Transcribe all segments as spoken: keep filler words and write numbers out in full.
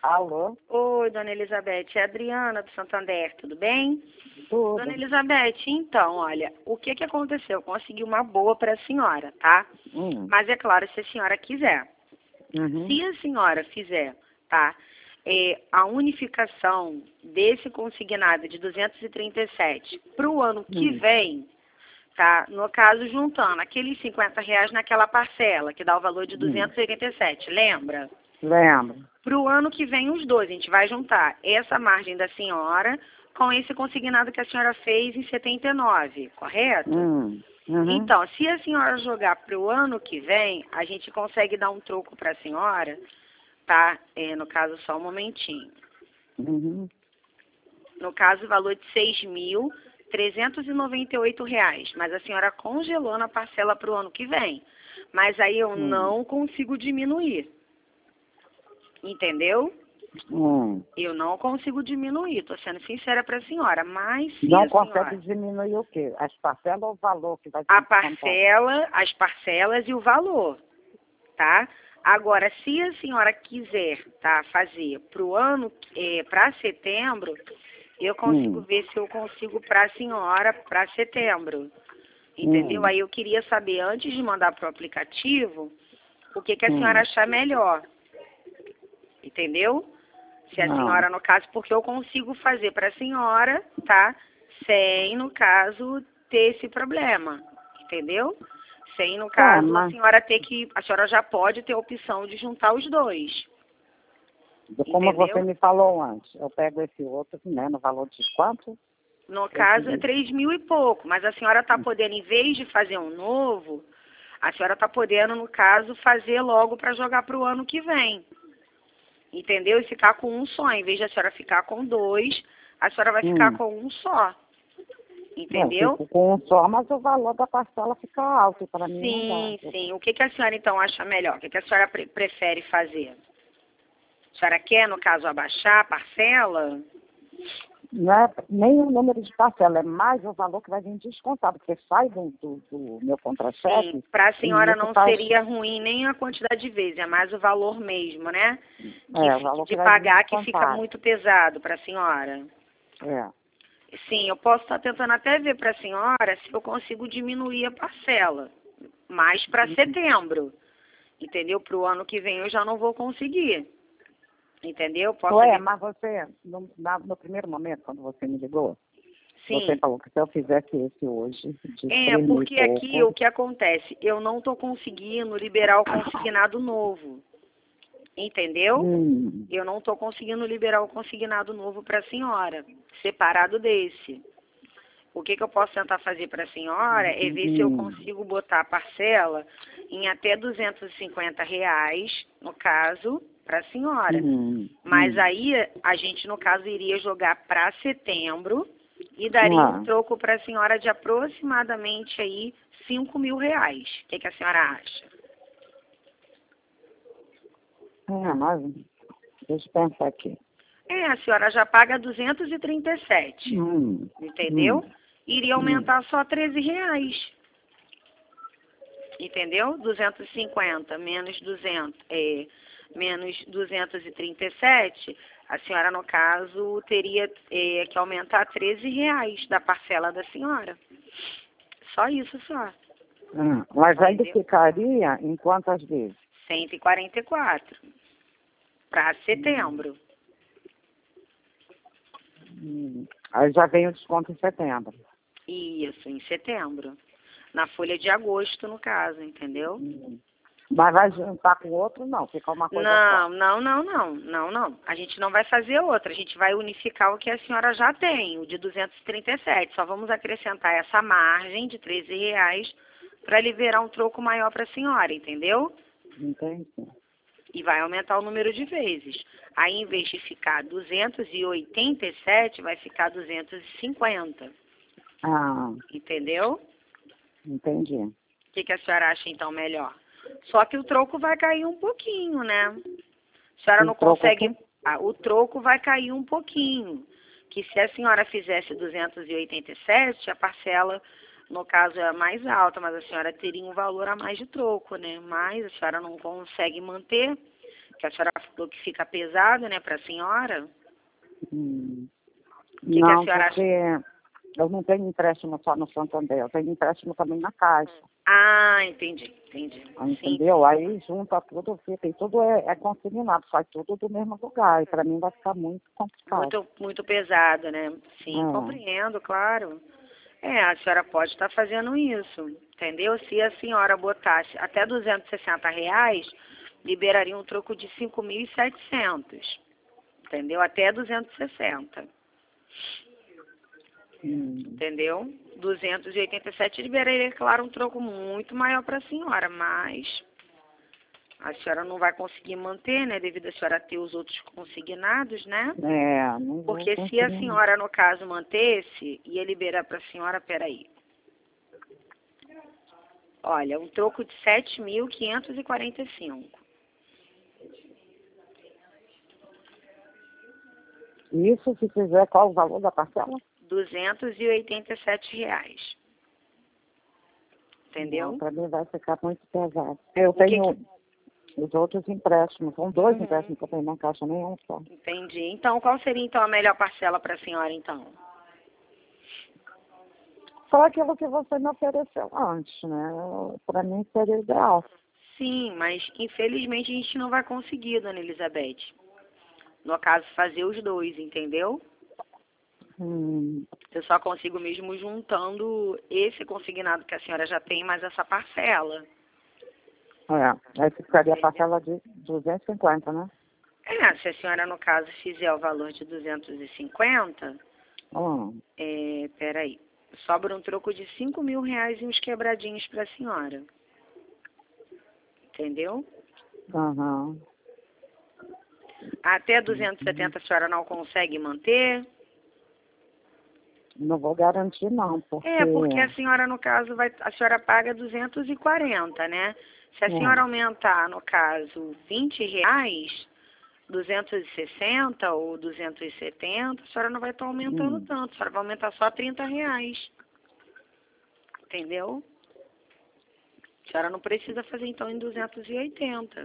Alô? Oi, dona Elizabeth, é a Adriana do Santander, tudo bem? Tudo. Dona Elizabeth, então, olha, o que que aconteceu? Eu consegui uma boa para a senhora, tá? Hum. Mas é claro, se a senhora quiser. Uhum. Se a senhora fizer, tá? É, a unificação desse consignado de duzentos e trinta e sete para o ano que Hum. vem, tá? No caso, juntando aqueles cinquenta reais naquela parcela, que dá o valor de Hum. duzentos e oitenta e sete, lembra? Lembro. Para o ano que vem, os dois. A gente vai juntar essa margem da senhora com esse consignado que a senhora fez em setenta e nove, correto? Hum. Uhum. Então, se a senhora jogar para o ano que vem, a gente consegue dar um troco para a senhora, tá? É, no caso, só um momentinho. Uhum. No caso, o valor de seis mil trezentos e noventa e oito reais. Mas a senhora congelou na parcela para o ano que vem. Mas aí eu Hum. não consigo diminuir. Entendeu? Hum. Eu não consigo diminuir, estou sendo sincera para a senhora, mas se Não a consegue senhora... diminuir o quê? As parcelas ou o valor que vai ser A descontado? parcela, as parcelas e o valor, tá? Agora, se a senhora quiser, tá, fazer para o ano, é, para setembro, eu consigo Hum. ver se eu consigo para a senhora para setembro, entendeu? Hum. Aí eu queria saber, antes de mandar para o aplicativo, o que, que a Hum. senhora achar melhor, entendeu? Se a Não. senhora, no caso, porque eu consigo fazer para a senhora, tá? Sem, no caso, ter esse problema, entendeu? Sem, no É, caso, a mas senhora ter que... A senhora já pode ter a opção de juntar os dois, como você entendeu? me falou antes, eu pego esse outro, né, no valor de quanto? No caso, é três mil e pouco, mas a senhora está podendo, em vez de fazer um novo, a senhora está podendo, no caso, fazer logo para jogar para o ano que vem. Entendeu? E ficar com um só. Em vez de a senhora ficar com dois, a senhora vai ficar Hum. com um só. Eu Entendeu? fico com um só, mas o valor da parcela fica alto, para mim não Sim, dá. sim. O que, que a senhora, então, acha melhor? O que, que a senhora pre prefere fazer? A senhora quer, no caso, abaixar a parcela? Não é nem o número de parcela, é mais o valor que vai vir descontado, porque sai do, do, do meu contra-cheque. Sim. Para a E senhora isso não faz, seria ruim nem a quantidade de vezes, é mais o valor mesmo, né? Que, é, o fi- valor de que vai vir pagar que fica descontado. muito pesado para a senhora. É. Sim, eu posso estar tentando até ver para a senhora se eu consigo diminuir a parcela, mais para setembro, entendeu? Para o ano que vem eu já não vou conseguir, entendeu? Posso Ué, ver. mas você, no, na- no primeiro momento, quando você me ligou, você Sim, falou que se eu fizesse esse hoje, de é três mil e porque aqui pouco, o que acontece, eu não estou conseguindo liberar o consignado novo, entendeu? hum, Eu não estou conseguindo liberar o consignado novo para a senhora, separado desse. O que, que eu posso tentar fazer para a senhora é ver se eu hum, consigo botar a parcela em até duzentos e cinquenta reais, no caso, para a senhora. hum, Mas hum. aí a gente, no caso, iria jogar para setembro e daria um Ah, troco para a senhora de aproximadamente aí cinco mil reais. O que, que a senhora acha? é, mas deixa eu pensar aqui. É, a senhora já paga duzentos e trinta e sete, Hum, entendeu? hum, Iria hum. aumentar só treze reais. Entendeu? duzentos e cinquenta menos duzentos, é, menos duzentos e trinta e sete, a senhora, no caso, teria é, que aumentar treze reais da parcela da senhora. Só isso, só. Hum, mas ainda Entendeu? ficaria em quantas vezes? cento e quarenta e quatro para setembro. Hum, aí já vem o desconto em setembro. Isso, em setembro. Na folha de agosto, no caso, entendeu? Hum. Mas vai juntar com o outro, não, fica uma coisa Não, só. não, não, não, não, não. A gente não vai fazer outra. A gente vai unificar o que a senhora já tem, o de duzentos e trinta e sete. Só vamos acrescentar essa margem de treze reais para liberar um troco maior para a senhora, entendeu? Entende? E vai aumentar o número de vezes. Aí, em vez de ficar duzentos e oitenta e sete, vai ficar duzentos e cinquenta. Ah, Entendeu? entendi. O que, que a senhora acha, então, melhor? Só que o troco vai cair um pouquinho, né? A senhora O não troco consegue... aqui? Ah, o troco vai cair um pouquinho. Que se a senhora fizesse duzentos e oitenta e sete, a parcela, no caso, é mais alta, mas a senhora teria um valor a mais de troco, né? Mas a senhora não consegue manter. Que a senhora falou que fica pesado, né, para a senhora. Hum. Que Não, que a senhora porque acha? eu não tenho empréstimo só no Santander, eu tenho empréstimo também na Caixa. Ah, entendi, entendi. Entendeu? Sim, Aí junta tudo, fica, e tudo é, é consignado, sai tudo do mesmo lugar. E para mim vai ficar muito complicado. muito, muito pesado, né? Sim, É. compreendo, claro. É, a senhora pode estar fazendo isso, entendeu? Se a senhora botasse até duzentos e sessenta reais, liberaria um troco de cinco mil e setecentos, entendeu? Até duzentos e sessenta, Hum. entendeu? duzentos e oitenta e sete liberaria, claro, um troco muito maior para a senhora, mas a senhora não vai conseguir manter, né? Devido a senhora ter os outros consignados, né? É, não vou Porque se conseguir. a senhora, no caso, mantesse, ia liberar para a senhora, peraí. Olha, um troco de sete mil quinhentos e quarenta e cinco. Isso se fizer, qual o valor da parcela? duzentos e oitenta e sete reais. Entendeu? Para mim vai ficar muito pesado. Eu O que tenho que- os outros empréstimos, são dois Uhum. empréstimos que eu tenho na Caixa, nem um só. Entendi. Então, qual seria, então, a melhor parcela para a senhora, então? Só aquilo que você me ofereceu antes, né? Para mim seria ideal. Sim, mas, infelizmente, a gente não vai conseguir, dona Elizabeth. No caso, fazer os dois, entendeu? Hum. Eu só consigo mesmo juntando esse consignado que a senhora já tem, mais essa parcela. É, aí ficaria a parcela de duzentos e cinquenta, né? É, se a senhora, no caso, fizer o valor de duzentos e cinquenta, Hum. é, peraí, sobra um troco de cinco mil reais e uns quebradinhos para a senhora. Entendeu? Aham. Até duzentos e setenta a senhora não consegue manter? Não vou garantir, não, porque... É, porque a senhora, no caso, vai, a senhora paga duzentos e quarenta, né? Se a É. senhora aumentar, no caso, vinte reais, duzentos e sessenta ou duzentos e setenta, a senhora não vai estar aumentando Hum. tanto, a senhora vai aumentar só trinta reais. Entendeu? A senhora não precisa fazer, então, em duzentos e oitenta.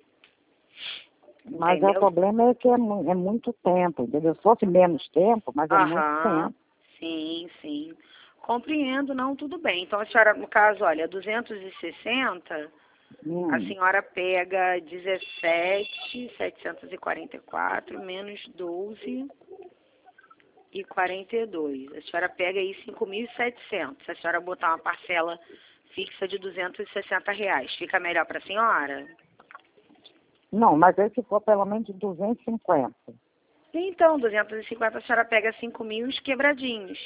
Mas Entendeu? o problema é que é, mu- é muito tempo, entendeu? Se fosse menos tempo, mas é muito Aham, tempo. sim, sim. Compreendo, não, tudo bem. Então, a senhora, no caso, olha, duzentos e sessenta, Hum. a senhora pega dezessete mil setecentos e quarenta e quatro menos doze e quarenta e dois. A senhora pega aí cinco mil e setecentos. Se a senhora botar uma parcela fixa de duzentos e sessenta reais, fica melhor para a senhora? Não, mas aí se for pelo menos de duzentos e cinquenta. Então, duzentos e cinquenta a senhora pega cinco mil e os quebradinhos.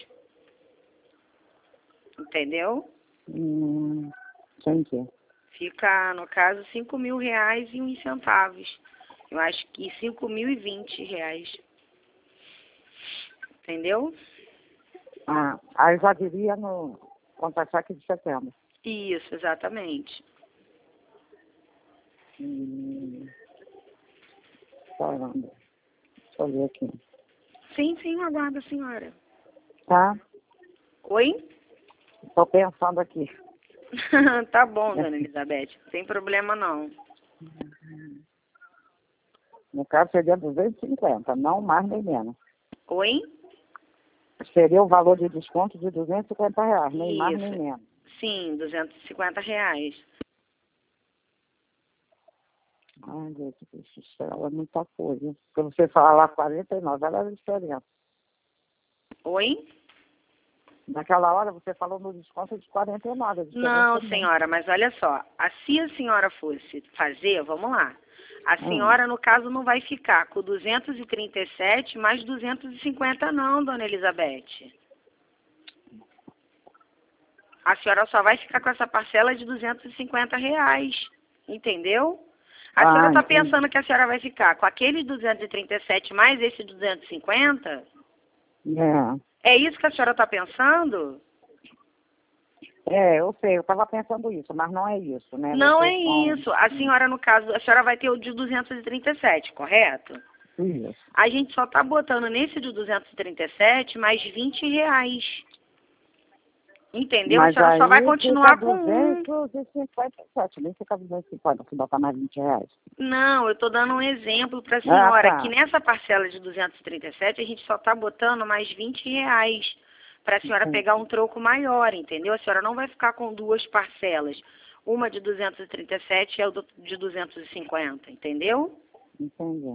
Entendeu? Hum, entendi. Fica, no caso, cinco mil reais e uns centavos. Eu acho que cinco mil e vinte reais. Entendeu? Ah, aí já diria no contra-cheque de setembro. Isso, exatamente. Hum, caramba. Deixa eu ver aqui. Sim, sim, eu aguardo a senhora. Tá? Oi? Estou pensando aqui. Tá bom, dona Elizabeth. Não tem problema, não. No caso seria duzentos e cinquenta, não mais nem menos. Oi? Seria o valor de desconto de duzentos e cinquenta reais, nem mais nem Isso. menos. Sim, duzentos e cinquenta reais. Ai, Deus do céu, é muita coisa. Se você falar lá quarenta e nove, olha a diferença. Oi? Naquela hora você falou no desconto de quarenta e nove. A diferença Não, é muito. senhora, mas olha só. a- Se a senhora fosse fazer, vamos lá. A Hum. senhora, no caso, não vai ficar com duzentos e trinta e sete mais duzentos e cinquenta não, dona Elizabeth. A senhora só vai ficar com essa parcela de duzentos e cinquenta reais. Entendeu? A Ah, senhora está entendi. pensando que a senhora vai ficar com aquele duzentos e trinta e sete mais esse duzentos e cinquenta? É. É isso que a senhora está pensando? É, eu sei, eu estava pensando isso, mas não é isso, né? Não Vocês é são- isso. A senhora, no caso, a senhora vai ter o de duzentos e trinta e sete, correto? Isso. A gente só está botando nesse de duzentos e trinta e sete mais vinte reais. Entendeu? Mas A senhora só vai aí continuar fica com um. duzentos e cinquenta e sete, nem fica duzentos e cinquenta, se botar mais vinte reais. Não, eu estou dando um exemplo para a Ah, senhora, tá. que nessa parcela de duzentos e trinta e sete a gente só está botando mais vinte reais para a senhora Entendi. pegar um troco maior, entendeu? A senhora não vai ficar com duas parcelas. Uma de duzentos e trinta e sete e a outra de duzentos e cinquenta, entendeu? Entendi.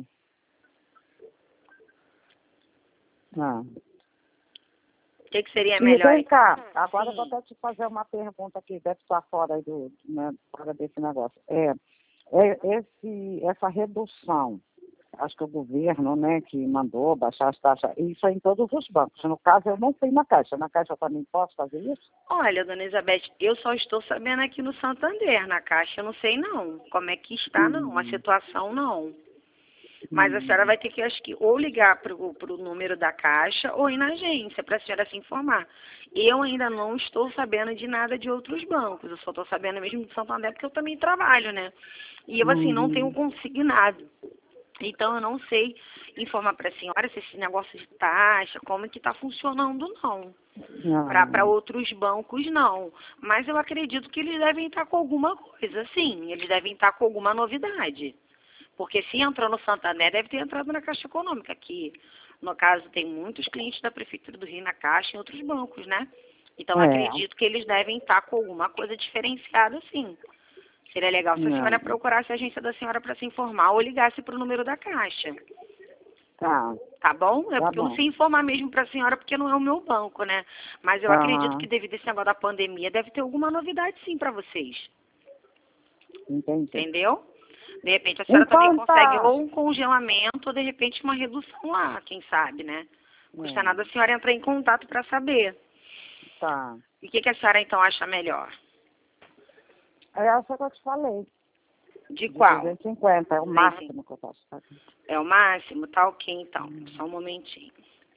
Ah. O que, que seria E melhor? vem cá, agora eu Sim. vou até te fazer uma pergunta que deve estar fora, aí do, né, fora desse negócio. É, é esse, essa redução, acho que o governo, né, que mandou baixar as taxas, isso é em todos os bancos. No caso, eu não fui na Caixa. Na Caixa eu também posso fazer isso? Olha, dona Elizabeth, eu só estou sabendo aqui no Santander, na Caixa eu não sei não, como é que está não, a Hum, situação não. Mas a senhora hum, vai ter que, acho que, ou ligar para o número da Caixa ou ir na agência para a senhora se informar. Eu ainda não estou sabendo de nada de outros bancos, eu só estou sabendo mesmo do Santander porque eu também trabalho, né? E eu, assim, não tenho uhum. consignado. Então, eu não sei informar para a senhora se esse negócio de taxa, como que está funcionando, não. Para Ah, outros bancos, não. Mas eu acredito que eles devem estar com alguma coisa, sim. Eles devem estar com alguma novidade. Porque se entrou no Santander, deve ter entrado na Caixa Econômica, que, no caso, tem muitos clientes da Prefeitura do Rio na Caixa e em outros bancos, né? Então, é, acredito que eles devem estar com alguma coisa diferenciada, sim. Seria legal se a senhora não. procurasse a agência da senhora para se informar ou ligasse para o número da Caixa. Tá, Tá bom? É tá porque eu não bom. sei informar mesmo para a senhora, porque não é o meu banco, né? Mas eu acredito que Aham, devido a esse negócio da pandemia, deve ter alguma novidade, sim, para vocês. entendi. Entendeu? De repente a senhora também Então consegue tá. ou um congelamento ou de repente uma redução lá, quem sabe, né? Não custa É, nada a senhora entrar em contato para saber. tá. E o que, que a senhora então acha melhor? É essa que eu te falei. De De qual? duzentos e cinquenta, é o duzentos e cinquenta. máximo que eu posso fazer. É o máximo? Tá ok então. Só um momentinho.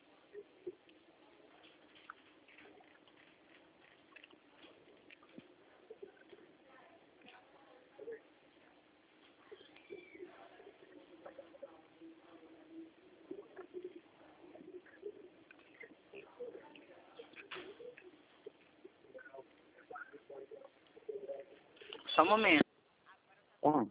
Só um momento. Tá.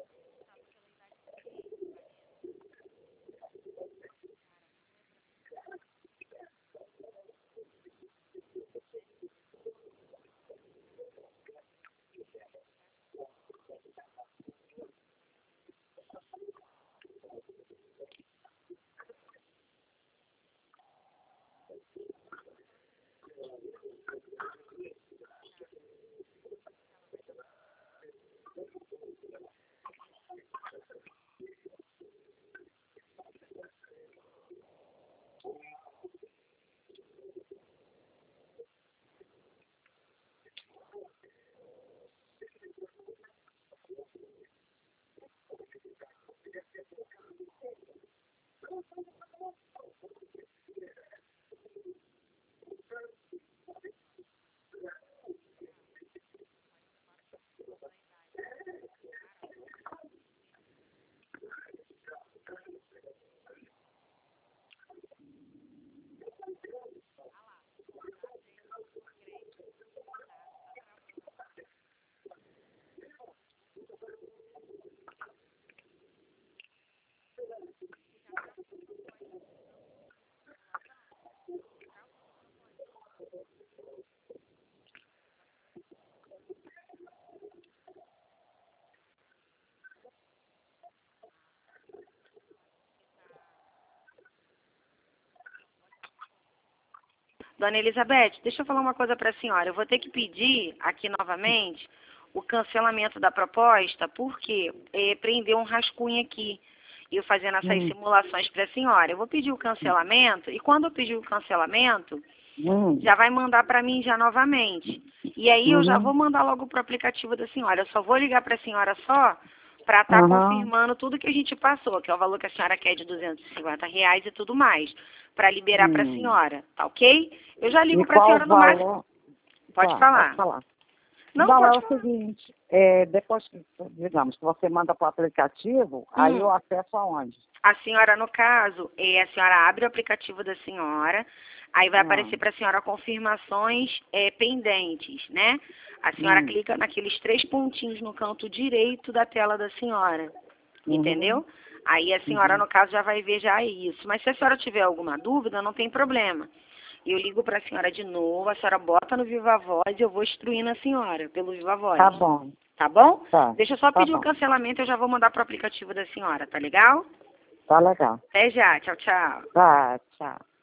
Dona Elizabeth, deixa eu falar uma coisa para a senhora. Eu vou ter que pedir aqui novamente o cancelamento da proposta, porque é, prendeu um rascunho aqui. E eu fazendo essas Hum, simulações para a senhora. Eu vou pedir o cancelamento, e quando eu pedir o cancelamento, hum, já vai mandar para mim já novamente. E aí eu já uhum, vou mandar logo para o aplicativo da senhora. Eu só vou ligar para a senhora só para estar aham, confirmando tudo que a gente passou, que é o valor que a senhora quer de duzentos e cinquenta reais e tudo mais, para liberar para a hum. senhora, tá ok? Eu já ligo E para a qual o senhora no máximo. valor? Pode Tá, pode falar. falar. Não, Não, é pode o falar. seguinte, É, depois, que, digamos, que você manda para o aplicativo, hum. aí eu acesso aonde? A senhora, no caso, é, a senhora abre o aplicativo da senhora, aí vai hum. aparecer para a senhora confirmações é, pendentes, né? A senhora hum. clica naqueles três pontinhos no canto direito da tela da senhora, uhum. entendeu? Aí a senhora, uhum. no caso, já vai ver já isso. Mas se a senhora tiver alguma dúvida, não tem problema. Eu ligo para a senhora de novo, a senhora bota no Viva Voz e eu vou instruindo a senhora pelo Viva Voz. Tá bom. Tá bom? Tá. Deixa eu só tá pedir bom. o cancelamento, eu já vou mandar pro aplicativo da senhora, tá legal? Tá legal. Até já, tchau, tchau. Tá, tchau.